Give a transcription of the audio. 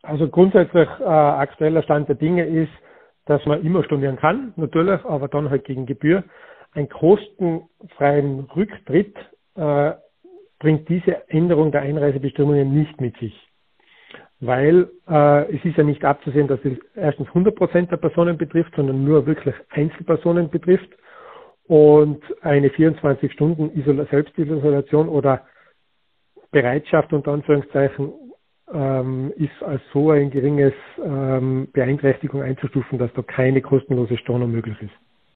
Also grundsätzlich aktueller Stand der Dinge ist, dass man immer stornieren kann, natürlich, aber dann halt gegen Gebühr. Ein kostenfreien Rücktritt bringt diese Änderung der Einreisebestimmungen nicht mit sich. Weil es ist ja nicht abzusehen, dass es erstens 100% der Personen betrifft, sondern nur wirklich Einzelpersonen betrifft. Und eine 24-Stunden Selbstisolation oder Bereitschaft unter Anführungszeichen ist als so ein geringes Beeinträchtigung einzustufen, dass da keine kostenlose Storno möglich ist.